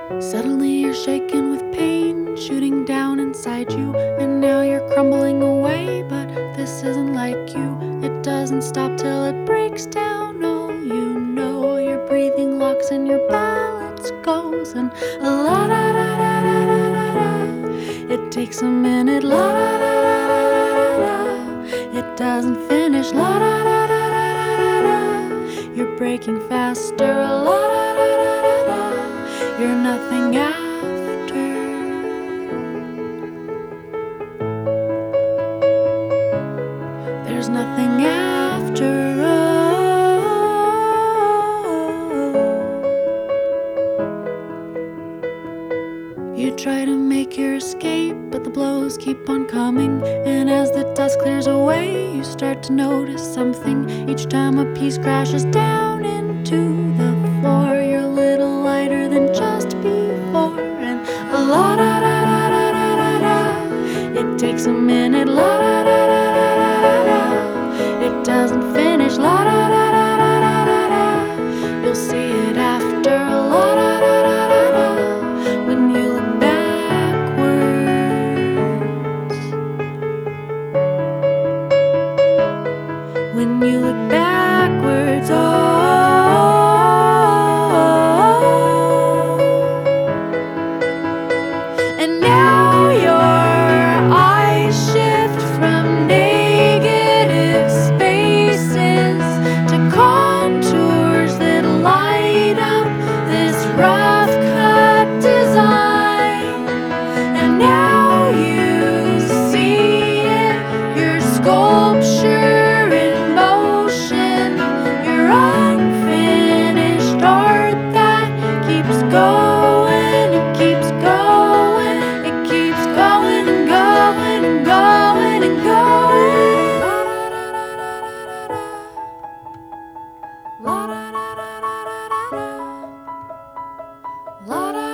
Suddenly you're shaken with pain, shooting down inside you, and now you're crumbling away. But this isn't like you, it doesn't stop till it breaks down. Oh, you know your breathing locks and your balance goes, and la da da da da da da da. It takes a minute, la da da da da da da. It doesn't finish, la da da da da da da. You're breaking faster, la da da da da da. You're nothing after. There's nothing after all. You try to make your escape, but the blows keep on coming. And as the dust clears away, you start to notice something. Each time a piece crashes down into the floor, you're a little lighter than just before. And la da da da da da da da. It takes a minute, la da da da da da da. It doesn't finish, la da da da da da da da. You'll see it after, la da da da da da. When you look backwards, when you look backwards, oh. And now your eyes shift from negative spaces to contours that light up this rough cut design. And now you see it, your sculpture in motion, your unfinished art that keeps going, it keeps going, it keeps going and going and going and going. La da da da da da da da. La da